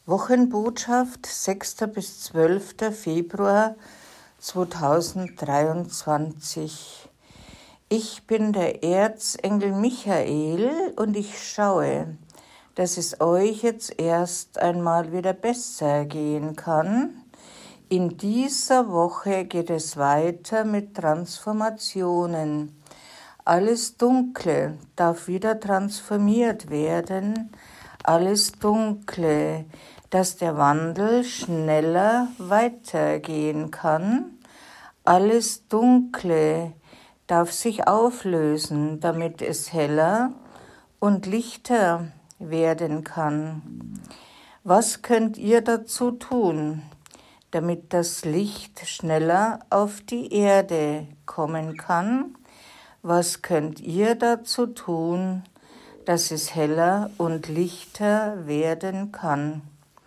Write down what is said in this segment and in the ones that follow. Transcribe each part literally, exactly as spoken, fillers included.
Wochenbotschaft sechster bis zwölfter Februar zweitausenddreiundzwanzig. Ich bin der Erzengel Michael und ich schaue, dass es euch jetzt erst einmal wieder besser gehen kann. In dieser Woche geht es weiter mit Transformationen. Alles Dunkle darf wieder transformiert werden. Alles Dunkle, dass der Wandel schneller weitergehen kann. Alles Dunkle darf sich auflösen, damit es heller und lichter werden kann. Was könnt ihr dazu tun, damit das Licht schneller auf die Erde kommen kann? Was könnt ihr dazu tun, dass es heller und lichter werden kann?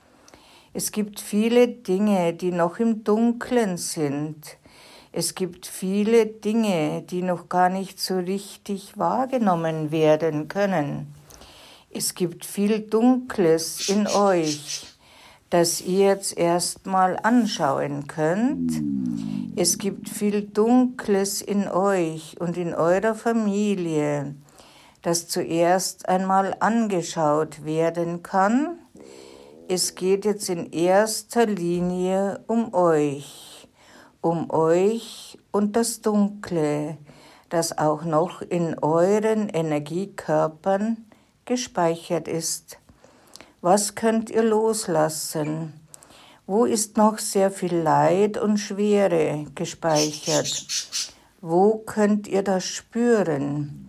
Es gibt viele Dinge, die noch im Dunkeln sind. Es gibt viele Dinge, die noch gar nicht so richtig wahrgenommen werden können. Es gibt viel Dunkles in euch, das ihr jetzt erstmal anschauen könnt. Es gibt viel Dunkles in euch und in eurer Familie, das zuerst einmal angeschaut werden kann. Es geht jetzt in erster Linie um euch, um euch und das Dunkle, das auch noch in euren Energiekörpern gespeichert ist. Was könnt ihr loslassen? Wo ist noch sehr viel Leid und Schwere gespeichert? Wo könnt ihr das spüren?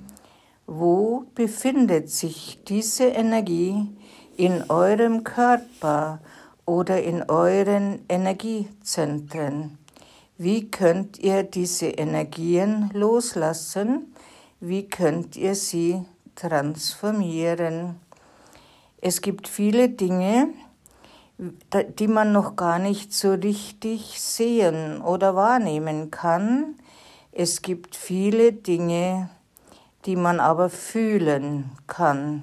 Wo befindet sich diese Energie in eurem Körper oder in euren Energiezentren? Wie könnt ihr diese Energien loslassen? Wie könnt ihr sie transformieren? Es gibt viele Dinge, die man noch gar nicht so richtig sehen oder wahrnehmen kann. Es gibt viele Dinge, die man aber fühlen kann.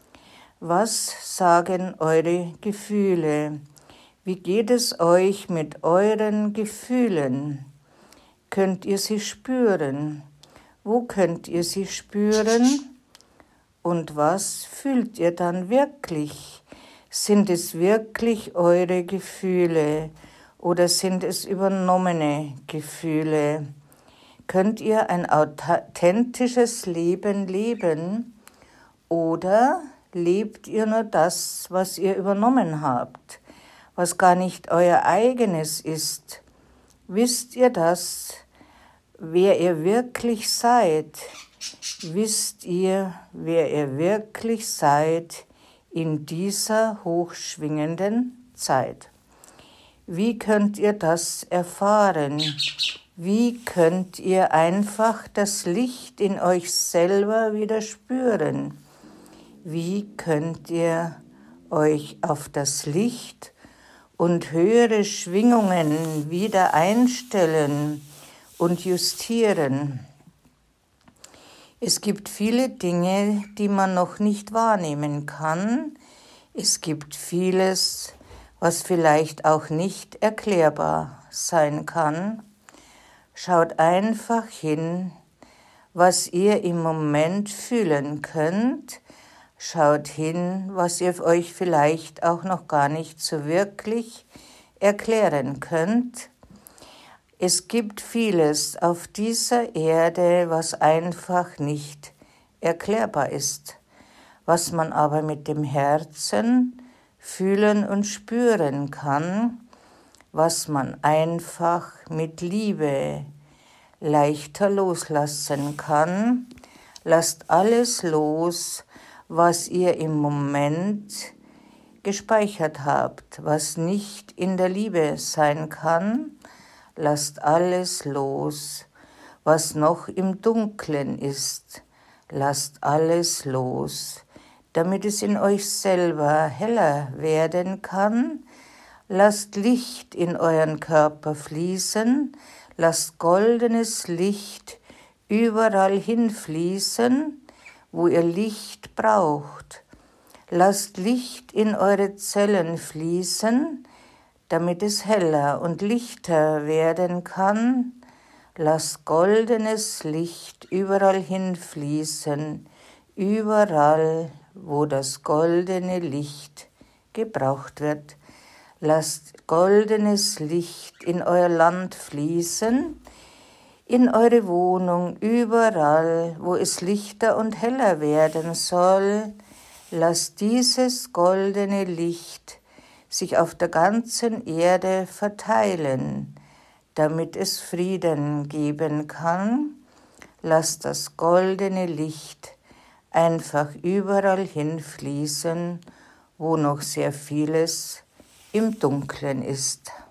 Was sagen eure Gefühle? Wie geht es euch mit euren Gefühlen? Könnt ihr sie spüren? Wo könnt ihr sie spüren? Und was fühlt ihr dann wirklich? Sind es wirklich eure Gefühle oder sind es übernommene Gefühle? Könnt ihr ein authentisches Leben leben oder lebt ihr nur das, was ihr übernommen habt, was gar nicht euer eigenes ist? Wisst ihr das, wer ihr wirklich seid? Wisst ihr, wer ihr wirklich seid in dieser hochschwingenden Zeit? Wie könnt ihr das erfahren? Wie könnt ihr einfach das Licht in euch selber wieder spüren? Wie könnt ihr euch auf das Licht und höhere Schwingungen wieder einstellen und justieren? Es gibt viele Dinge, die man noch nicht wahrnehmen kann. Es gibt vieles, was vielleicht auch nicht erklärbar sein kann. Schaut einfach hin, was ihr im Moment fühlen könnt. Schaut hin, was ihr euch vielleicht auch noch gar nicht so wirklich erklären könnt. Es gibt vieles auf dieser Erde, was einfach nicht erklärbar ist, was man aber mit dem Herzen fühlen und spüren kann, was man einfach mit Liebe leichter loslassen kann. Lasst alles los, was ihr im Moment gespeichert habt, was nicht in der Liebe sein kann. Lasst alles los, was noch im Dunklen ist. Lasst alles los, damit es in euch selber heller werden kann. Lasst Licht in euren Körper fließen. Lasst goldenes Licht überall hinfließen, wo ihr Licht braucht. Lasst Licht in eure Zellen fließen, damit es heller und lichter werden kann. Lasst goldenes Licht überall hinfließen, überall, wo das goldene Licht gebraucht wird. Lasst goldenes Licht in euer Land fließen, in eure Wohnung, überall, wo es lichter und heller werden soll. Lasst dieses goldene Licht sich auf der ganzen Erde verteilen, damit es Frieden geben kann. Lasst das goldene Licht einfach überall hinfließen, wo noch sehr vieles im Dunklen ist.